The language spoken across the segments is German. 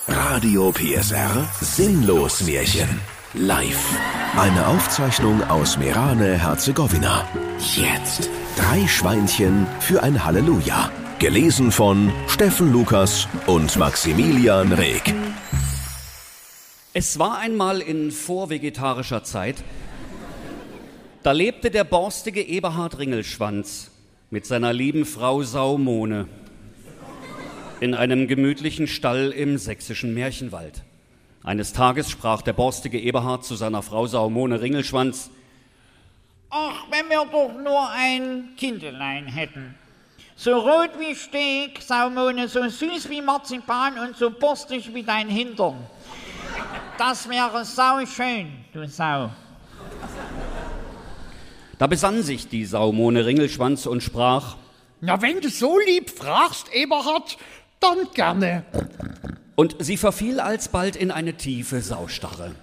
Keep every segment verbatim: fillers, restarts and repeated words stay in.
Radio P S R Sinnlos Märchen. Live. Eine Aufzeichnung aus Merane, Herzegowina. Jetzt. Drei Schweinchen für ein Halleluja. Gelesen von Steffen Lukas und Maximilian Reg. Es war einmal in vorvegetarischer Zeit, da lebte der borstige Eberhard Ringelschwanz mit seiner lieben Frau Saumone in einem gemütlichen Stall im sächsischen Märchenwald. Eines Tages sprach der borstige Eberhard zu seiner Frau Saumone Ringelschwanz: Ach, wenn wir doch nur ein Kindelein hätten. So rot wie Steg, Saumone, so süß wie Marzipan und so borstig wie dein Hintern. Das wäre sauschön, du Sau. Da besann sich die Saumone Ringelschwanz und sprach: Na, wenn du so lieb fragst, Eberhard, dann gerne. Und sie verfiel alsbald in eine tiefe Saustarre.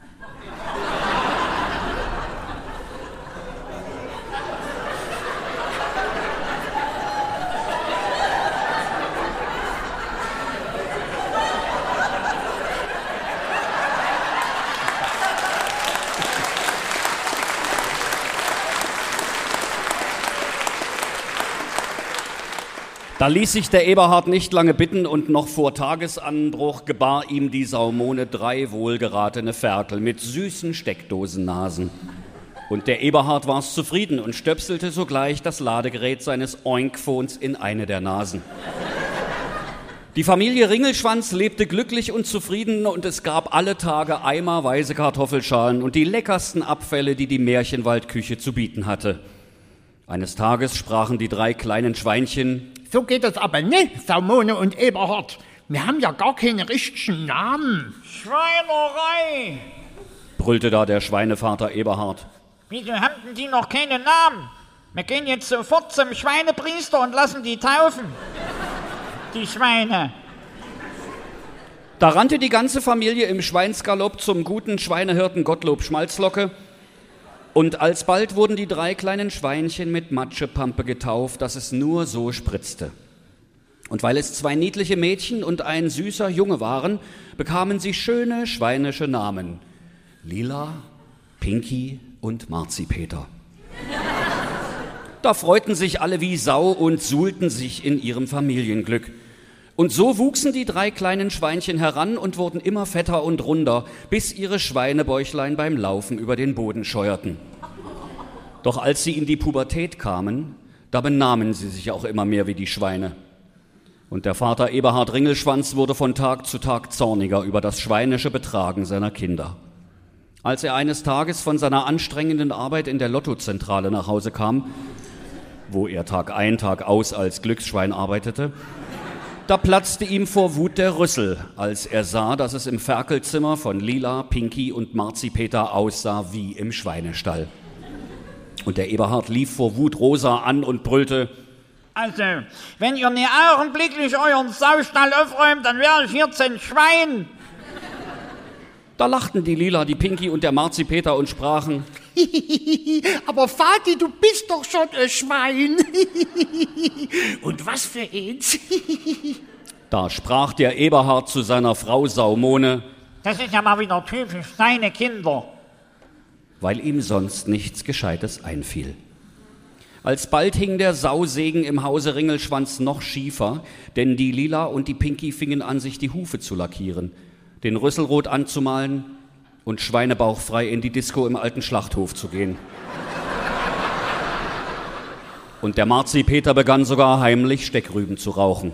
Da ließ sich der Eberhard nicht lange bitten und noch vor Tagesanbruch gebar ihm die Saumone drei wohlgeratene Ferkel mit süßen Steckdosennasen. Und der Eberhard war's zufrieden und stöpselte sogleich das Ladegerät seines Oinkphones in eine der Nasen. Die Familie Ringelschwanz lebte glücklich und zufrieden und es gab alle Tage eimerweise Kartoffelschalen und die leckersten Abfälle, die die Märchenwaldküche zu bieten hatte. Eines Tages sprachen die drei kleinen Schweinchen: So geht es aber nicht, Saumone und Eberhard. Wir haben ja gar keinen richtigen Namen. Schweinerei! Brüllte da der Schweinevater Eberhard. Wieso haben denn die noch keinen Namen? Wir gehen jetzt sofort zum Schweinepriester und lassen die taufen. Die Schweine. Da rannte die ganze Familie im Schweinsgalopp zum guten Schweinehirten Gottlob Schmalzlocke. Und alsbald wurden die drei kleinen Schweinchen mit Matschepampe getauft, dass es nur so spritzte. Und weil es zwei niedliche Mädchen und ein süßer Junge waren, bekamen sie schöne schweinische Namen: Lila, Pinky und Marzipeter. Da freuten sich alle wie Sau und suhlten sich in ihrem Familienglück. Und so wuchsen die drei kleinen Schweinchen heran und wurden immer fetter und runder, bis ihre Schweinebäuchlein beim Laufen über den Boden scheuerten. Doch als sie in die Pubertät kamen, da benahmen sie sich auch immer mehr wie die Schweine. Und der Vater Eberhard Ringelschwanz wurde von Tag zu Tag zorniger über das schweinische Betragen seiner Kinder. Als er eines Tages von seiner anstrengenden Arbeit in der Lottozentrale nach Hause kam, wo er Tag ein, Tag aus als Glücksschwein arbeitete, da platzte ihm vor Wut der Rüssel, als er sah, dass es im Ferkelzimmer von Lila, Pinky und Marzipeter aussah wie im Schweinestall. Und der Eberhard lief vor Wut Rosa an und brüllte: Also, wenn ihr nicht augenblicklich euren Saustall aufräumt, dann wäre ich hier zum Schwein. Da lachten die Lila, die Pinky und der Marzipeter und sprachen: Aber Vati, du bist doch schon ein Schwein. Und was für eins. Da sprach der Eberhard zu seiner Frau Saumone: Das ist ja mal wieder typisch deine Kinder. Weil ihm sonst nichts Gescheites einfiel. Alsbald hing der Sausegen im Hause Ringelschwanz noch schiefer, denn die Lila und die Pinky fingen an, sich die Hufe zu lackieren, den Rüssel rot anzumalen und schweinebauchfrei in die Disco im alten Schlachthof zu gehen. Und der Marzipeter begann sogar heimlich Steckrüben zu rauchen.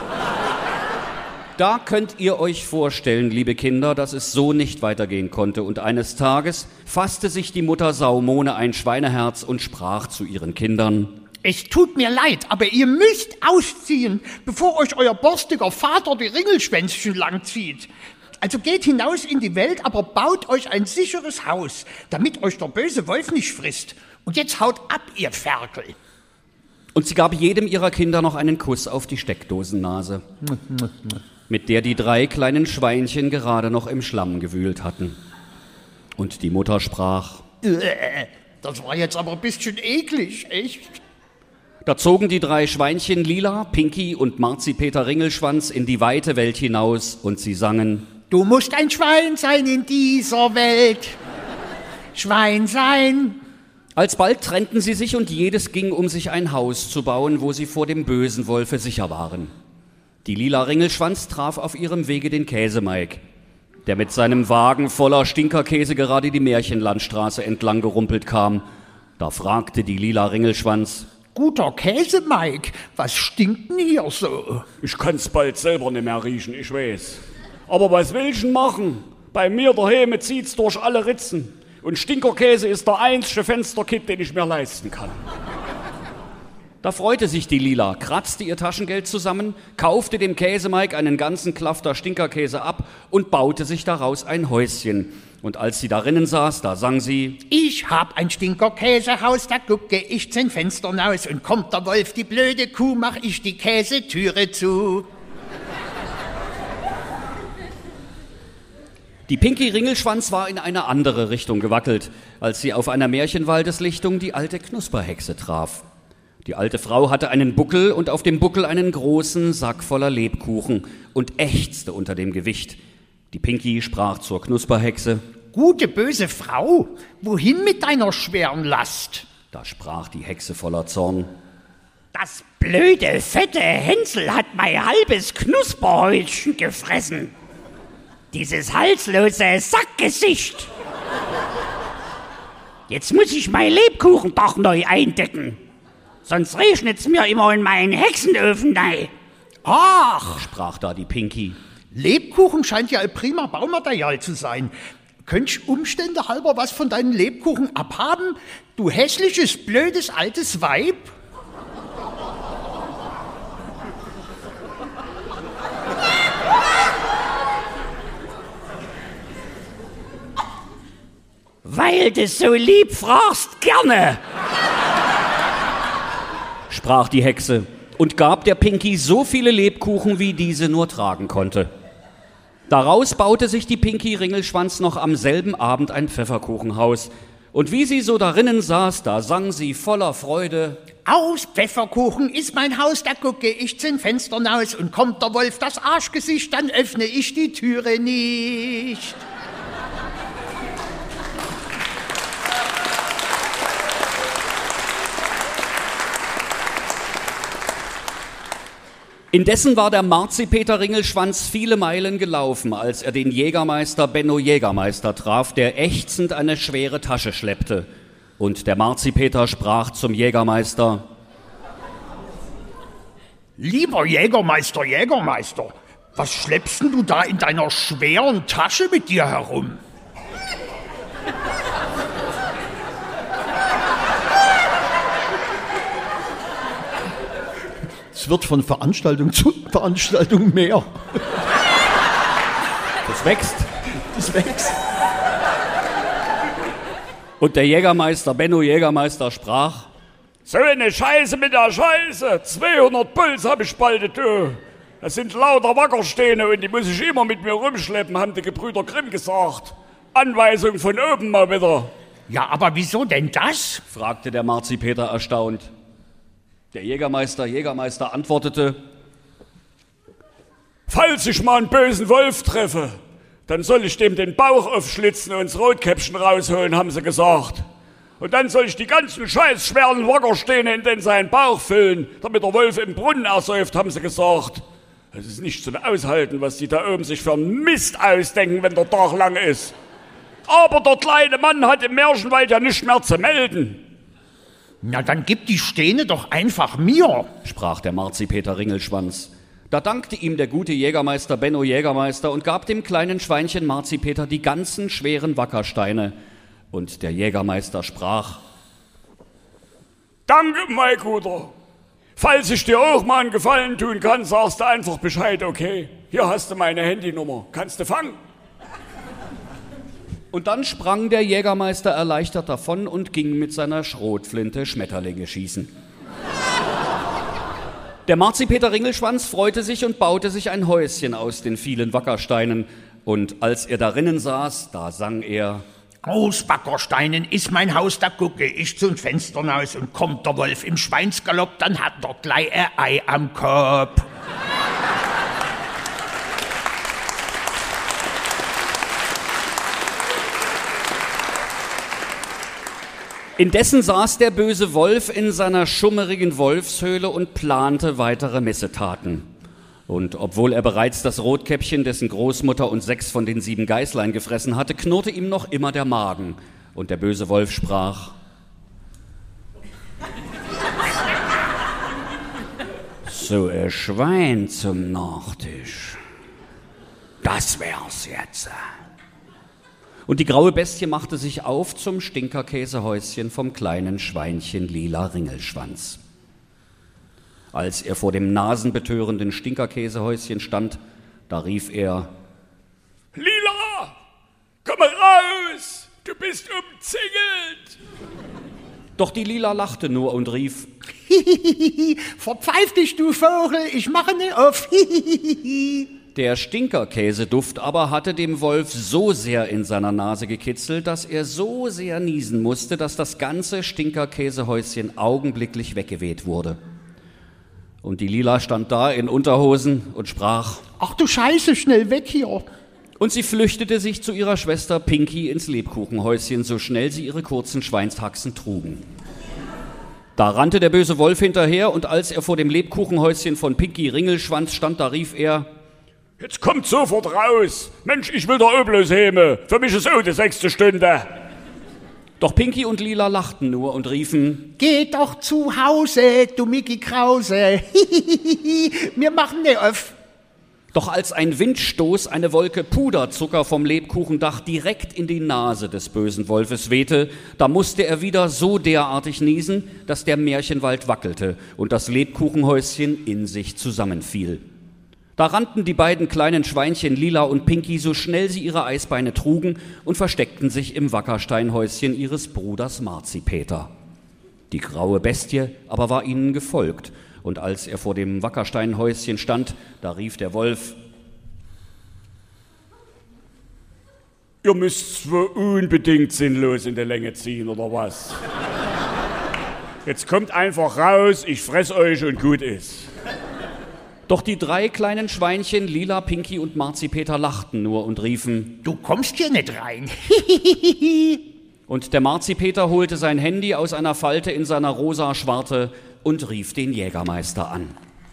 Da könnt ihr euch vorstellen, liebe Kinder, dass es so nicht weitergehen konnte. Und eines Tages fasste sich die Mutter Saumone ein Schweineherz und sprach zu ihren Kindern: Es tut mir leid, aber ihr müsst ausziehen, bevor euch euer borstiger Vater die Ringelschwänzchen langzieht. Also geht hinaus in die Welt, aber baut euch ein sicheres Haus, damit euch der böse Wolf nicht frisst. Und jetzt haut ab, ihr Ferkel. Und sie gab jedem ihrer Kinder noch einen Kuss auf die Steckdosennase, mit der die drei kleinen Schweinchen gerade noch im Schlamm gewühlt hatten. Und die Mutter sprach: Das war jetzt aber ein bisschen eklig, echt? Da zogen die drei Schweinchen Lila, Pinky und Marzipeter Ringelschwanz in die weite Welt hinaus und sie sangen: Du musst ein Schwein sein in dieser Welt, Schwein sein. Alsbald trennten sie sich und jedes ging, um sich ein Haus zu bauen, wo sie vor dem bösen Wolfe sicher waren. Die Lila Ringelschwanz traf auf ihrem Wege den Käsemeig, der mit seinem Wagen voller Stinkerkäse gerade die Märchenlandstraße entlang gerumpelt kam. Da fragte die Lila Ringelschwanz: Guter Käse, Mike, was stinkt denn hier so? Ich kann's bald selber nicht mehr riechen, ich weiß. Aber was will ich denn machen? Bei mir daheim zieht's durch alle Ritzen. Und Stinkerkäse ist der einzige Fensterkitt, den ich mir leisten kann. Da freute sich die Lila, kratzte ihr Taschengeld zusammen, kaufte dem Käsemeig einen ganzen Klafter Stinkerkäse ab und baute sich daraus ein Häuschen. Und als sie darinnen saß, da sang sie: Ich hab ein Stinkerkäsehaus, da gucke ich zum Fenster raus und kommt der Wolf, die blöde Kuh, mach ich die Käsetüre zu. Die Pinky Ringelschwanz war in eine andere Richtung gewackelt, als sie auf einer Märchenwaldeslichtung die alte Knusperhexe traf. Die alte Frau hatte einen Buckel und auf dem Buckel einen großen Sack voller Lebkuchen und ächzte unter dem Gewicht. Die Pinky sprach zur Knusperhexe: Gute, böse Frau, wohin mit deiner schweren Last? Da sprach die Hexe voller Zorn: Das blöde, fette Hänsel hat mein halbes Knusperhäuschen gefressen. Dieses halslose Sackgesicht. Jetzt muss ich mein Lebkuchen doch neu eindecken. Sonst regnet's mir immer in meinen Hexenofen rein. Ach, sprach da die Pinky. Lebkuchen scheint ja ein prima Baumaterial zu sein. Könnt ich Umstände halber was von deinen Lebkuchen abhaben, du hässliches, blödes, altes Weib? Weil du so lieb fragst, gerne, sprach die Hexe und gab der Pinky so viele Lebkuchen, wie diese nur tragen konnte. Daraus baute sich die Pinky Ringelschwanz noch am selben Abend ein Pfefferkuchenhaus. Und wie sie so darinnen saß, da sang sie voller Freude: Aus Pfefferkuchen ist mein Haus, da gucke ich zum Fenster raus und kommt der Wolf das Arschgesicht, dann öffne ich die Türe nicht. Indessen war der Marzipeter Ringelschwanz viele Meilen gelaufen, als er den Jägermeister Benno Jägermeister traf, der ächzend eine schwere Tasche schleppte. Und der Marzipeter sprach zum Jägermeister: Lieber Jägermeister, Jägermeister, was schleppst denn du da in deiner schweren Tasche mit dir herum? Es wird von Veranstaltung zu Veranstaltung mehr. Das wächst. Das wächst. Und der Jägermeister, Benno Jägermeister, sprach: So eine Scheiße mit der Scheiße. zweihundert Puls hab ich bald, du. Das sind lauter Wackersteine und die muss ich immer mit mir rumschleppen, haben die Gebrüder Grimm gesagt. Anweisung von oben mal wieder. Ja, aber wieso denn das? fragte der Marzipeter erstaunt. Der Jägermeister, Jägermeister antwortete: Falls ich mal einen bösen Wolf treffe, dann soll ich dem den Bauch aufschlitzen und das Rotkäppchen rausholen, haben sie gesagt. Und dann soll ich die ganzen scheiß schweren Wackersteine in den seinen Bauch füllen, damit der Wolf im Brunnen ersäuft, haben sie gesagt. Es ist nicht zum Aushalten, was die da oben sich für einen Mist ausdenken, wenn der Tag lang ist. Aber der kleine Mann hat im Märchenwald ja nichts mehr zu melden. Na, dann gib die Steine doch einfach mir, sprach der Marzipeter Ringelschwanz. Da dankte ihm der gute Jägermeister Benno Jägermeister und gab dem kleinen Schweinchen Marzipeter die ganzen schweren Wackersteine. Und der Jägermeister sprach: Danke, mein Guter. Falls ich dir auch mal einen Gefallen tun kann, sagst du einfach Bescheid, okay? Hier hast du meine Handynummer. Kannst du fangen? Und dann sprang der Jägermeister erleichtert davon und ging mit seiner Schrotflinte Schmetterlinge schießen. Der Marzipeter Ringelschwanz freute sich und baute sich ein Häuschen aus den vielen Wackersteinen. Und als er darinnen saß, da sang er: Aus Wackersteinen ist mein Haus, da gucke ich zum Fenster raus und kommt der Wolf im Schweinsgalopp, dann hat er gleich ein Ei am Kopf. Indessen saß der böse Wolf in seiner schummerigen Wolfshöhle und plante weitere Missetaten. Und obwohl er bereits das Rotkäppchen, dessen Großmutter und sechs von den sieben Geißlein gefressen hatte, knurrte ihm noch immer der Magen. Und der böse Wolf sprach: So ein Schwein zum Nachtisch. Das wär's jetzt. Und die graue Bestie machte sich auf zum Stinkerkäsehäuschen vom kleinen Schweinchen Lila Ringelschwanz. Als er vor dem nasenbetörenden Stinkerkäsehäuschen stand, da rief er: Lila, komm mal raus, du bist umzingelt. Doch die Lila lachte nur und rief: Verpfeif dich, du Vogel, ich mache ne auf. Der Stinkerkäseduft aber hatte dem Wolf so sehr in seiner Nase gekitzelt, dass er so sehr niesen musste, dass das ganze Stinkerkäsehäuschen augenblicklich weggeweht wurde. Und die Lila stand da in Unterhosen und sprach: Ach du Scheiße, schnell weg hier. Und sie flüchtete sich zu ihrer Schwester Pinky ins Lebkuchenhäuschen, so schnell sie ihre kurzen Schweinshaxen trugen. Da rannte der böse Wolf hinterher, und als er vor dem Lebkuchenhäuschen von Pinky Ringelschwanz stand, da rief er: Jetzt kommt sofort raus. Mensch, ich will der Öblös heme. Für mich ist auch die sechste Stunde. Doch Pinky und Lila lachten nur und riefen: Geh doch zu Hause, du Micky Krause. Wir machen ne auf. Doch als ein Windstoß eine Wolke Puderzucker vom Lebkuchendach direkt in die Nase des bösen Wolfes wehte, da musste er wieder so derartig niesen, dass der Märchenwald wackelte und das Lebkuchenhäuschen in sich zusammenfiel. Da rannten die beiden kleinen Schweinchen Lila und Pinky, so schnell sie ihre Eisbeine trugen, und versteckten sich im Wackersteinhäuschen ihres Bruders Marzipeter. Die graue Bestie aber war ihnen gefolgt, und als er vor dem Wackersteinhäuschen stand, da rief der Wolf: Ihr müsst zwar unbedingt sinnlos in der Länge ziehen, oder was? Jetzt kommt einfach raus, ich fress euch und gut ist. Doch die drei kleinen Schweinchen Lila, Pinky und Marzipeter lachten nur und riefen: Du kommst hier nicht rein. Und der Marzipeter holte sein Handy aus einer Falte in seiner rosa Schwarte und rief den Jägermeister an.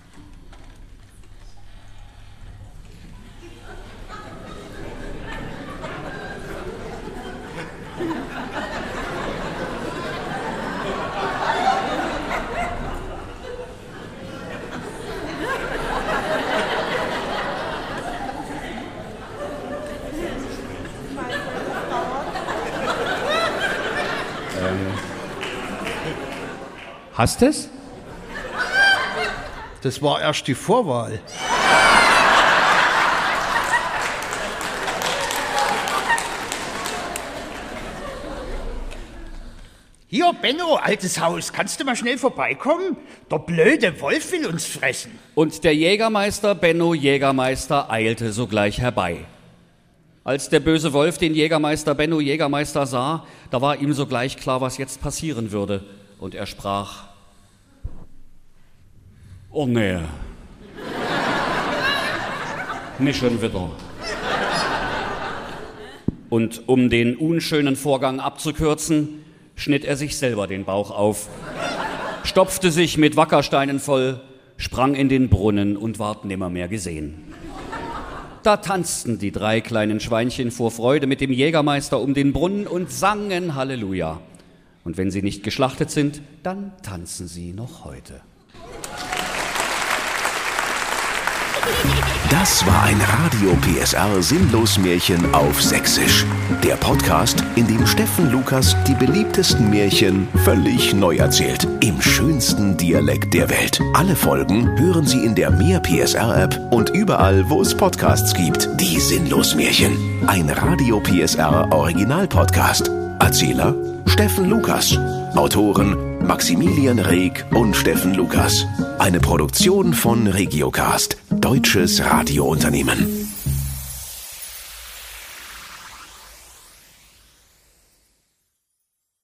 Hast es? Das war erst die Vorwahl. Hier, Benno, altes Haus, kannst du mal schnell vorbeikommen? Der blöde Wolf will uns fressen. Und der Jägermeister Benno Jägermeister eilte sogleich herbei. Als der böse Wolf den Jägermeister Benno Jägermeister sah, da war ihm sogleich klar, was jetzt passieren würde. Und er sprach: Oh nee. Nicht schon wieder. Und um den unschönen Vorgang abzukürzen, schnitt er sich selber den Bauch auf, stopfte sich mit Wackersteinen voll, sprang in den Brunnen und ward nimmermehr gesehen. Da tanzten die drei kleinen Schweinchen vor Freude mit dem Jägermeister um den Brunnen und sangen Halleluja. Und wenn sie nicht geschlachtet sind, dann tanzen sie noch heute. Das war ein Radio P S R Sinnlos-Märchen auf Sächsisch. Der Podcast, in dem Steffen Lukas die beliebtesten Märchen völlig neu erzählt. Im schönsten Dialekt der Welt. Alle Folgen hören Sie in der Mehr P S R App und überall, wo es Podcasts gibt. Die Sinnlos-Märchen. Ein Radio P S R Original-Podcast. Erzähler Steffen Lukas. Autoren Maximilian Reg und Steffen Lukas. Eine Produktion von Regiocast, deutsches Radiounternehmen.